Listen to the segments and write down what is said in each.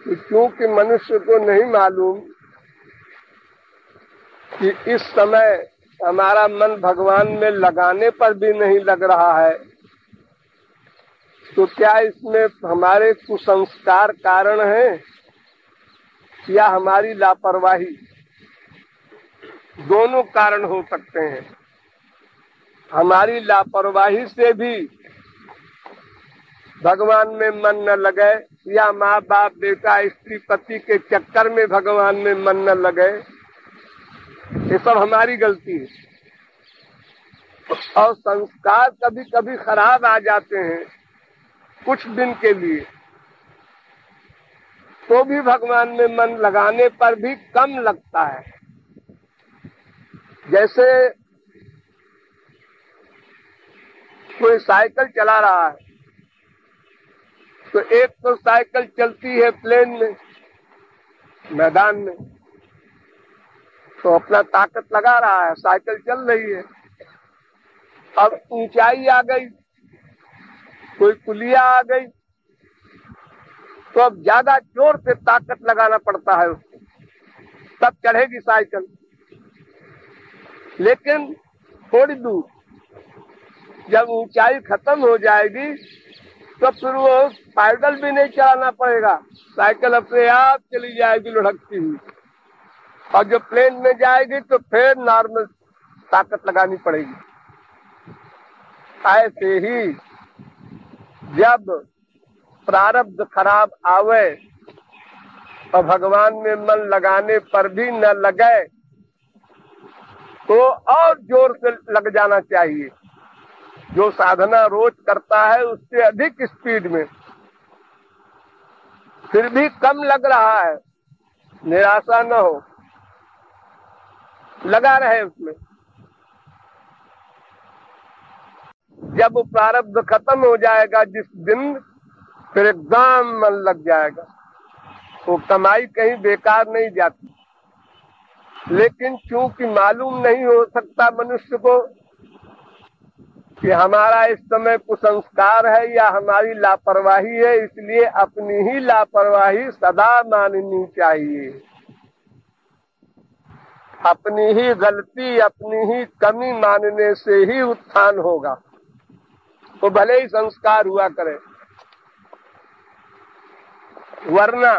कि क्योंकि मनुष्य को नहीं मालूम कि इस समय हमारा मन भगवान में लगाने पर भी नहीं लग रहा है, तो क्या इसमें हमारे कुसंस्कार कारण है या हमारी लापरवाही? दोनों कारण हो सकते हैं। हमारी लापरवाही से भी भगवान में मन न लगे, या माँ बाप बेटा स्त्री पति के चक्कर में भगवान में मन न लगे, ये सब हमारी गलती है। और संस्कार कभी कभी खराब आ जाते हैं कुछ दिन के लिए, तो भी भगवान में मन लगाने पर भी कम लगता है। जैसे कोई साइकिल चला रहा है, तो एक तो साइकिल चलती है प्लेन में, मैदान में, तो अपना ताकत लगा रहा है, साइकिल चल रही है। अब ऊंचाई आ गई, कोई पुलिया आ गई, तो अब ज्यादा जोर से ताकत लगाना पड़ता है उसको, तब चढ़ेगी साइकिल। लेकिन थोड़ी दूर जब ऊंचाई खत्म हो जाएगी तो फिर वो पैडल भी नहीं चलाना पड़ेगा, साइकिल अपने आप चली जाएगी लुढ़कती हुई। और जब प्लेन में जाएगी तो फिर नॉर्मल ताकत लगानी पड़ेगी। ऐसे ही जब प्रारब्ध खराब आवे और भगवान में मन लगाने पर भी न लगे, तो और जोर से लग जाना चाहिए। जो साधना रोज करता है उससे अधिक स्पीड में, फिर भी कम लग रहा है, निराशा न हो, लगा रहे उसमें। जब वो प्रारब्ध खत्म हो जाएगा जिस दिन, फिर एकदम मन लग जाएगा। वो कमाई कहीं बेकार नहीं जाती। लेकिन चूंकि मालूम नहीं हो सकता मनुष्य को कि हमारा इस समय कुसंस्कार है या हमारी लापरवाही है, इसलिए अपनी ही लापरवाही सदा माननी चाहिए। अपनी ही गलती, अपनी ही कमी मानने से ही उत्थान होगा। तो भले ही संस्कार हुआ करे, वरना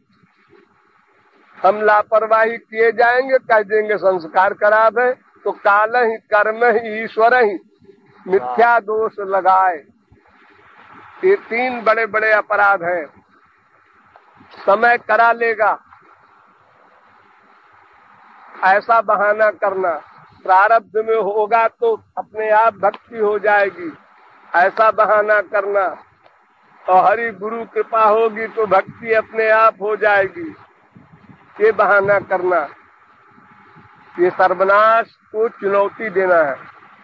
हम लापरवाही किए जाएंगे, कह देंगे संस्कार खराब है, तो काल ही कर्म ही ईश्वर ही मिथ्या दोष लगाए। ये तीन बड़े बड़े अपराध हैं। समय करा लेगा, ऐसा बहाना करना, प्रारब्ध में होगा तो अपने आप भक्ति हो जाएगी, ऐसा बहाना करना, और हरि गुरु कृपा होगी तो भक्ति अपने आप हो जाएगी, ये बहाना करना, ये सर्वनाश को चुनौती देना है।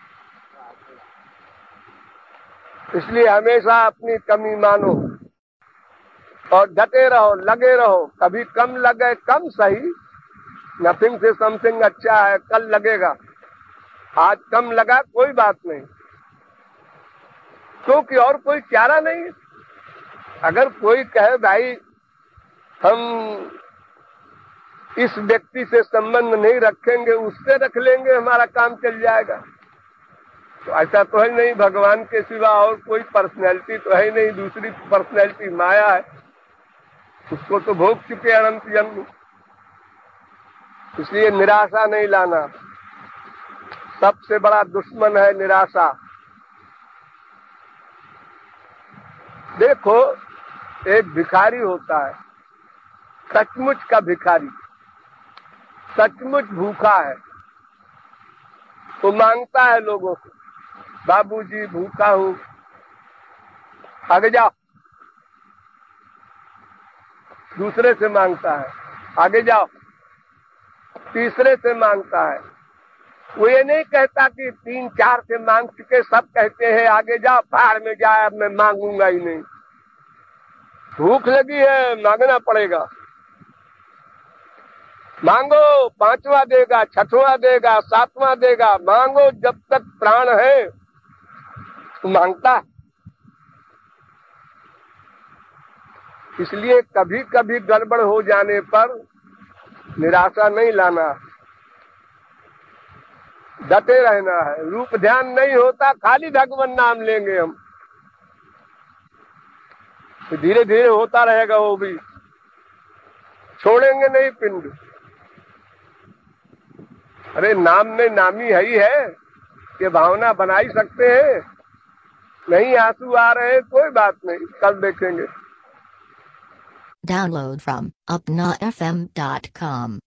इसलिए हमेशा अपनी कमी मानो और डटे रहो, लगे रहो। कभी कम लगे, कम सही, नथिंग से समथिंग अच्छा है, कल लगेगा। आज कम लगा, कोई बात नहीं, क्योंकि और कोई चारा नहीं है। अगर कोई कहे भाई हम इस व्यक्ति से संबंध नहीं रखेंगे, उससे रख लेंगे, हमारा काम चल जाएगा, तो ऐसा तो है नहीं। भगवान के सिवा और कोई पर्सनैलिटी तो है नहीं, दूसरी पर्सनैलिटी माया है, उसको तो भोग चुके अनंत जन्म। इसलिए निराशा नहीं लाना, सबसे बड़ा दुश्मन है निराशा। देखो, एक भिखारी होता है, सचमुच का भिखारी, सचमुच भूखा है, तो मांगता है लोगों से, बाबूजी भूखा हूँ, आगे जाओ। दूसरे से मांगता है, आगे जाओ। तीसरे से मांगता है। वो ये नहीं कहता कि 3-4 से मांग चुके सब कहते हैं आगे जाओ, बाहर में जाए, अब मैं मांगूंगा ही नहीं। भूख लगी है, मांगना पड़ेगा। मांगो, 5वां देगा, 6वां देगा, 7वां देगा, मांगो जब तक प्राण है। तो मांगता इसलिए कभी कभी गड़बड़ हो जाने पर निराशा नहीं लाना, डटे रहना है। रूप ध्यान नहीं होता, खाली भगवान नाम लेंगे हम, तो धीरे धीरे होता रहेगा, वो भी छोड़ेंगे नहीं पिंड। अरे नाम में नामी है ही है, ये भावना बना ही सकते हैं। नहीं आंसू आ रहे, कोई बात नहीं, कल देखेंगे। Download from upnafm.com.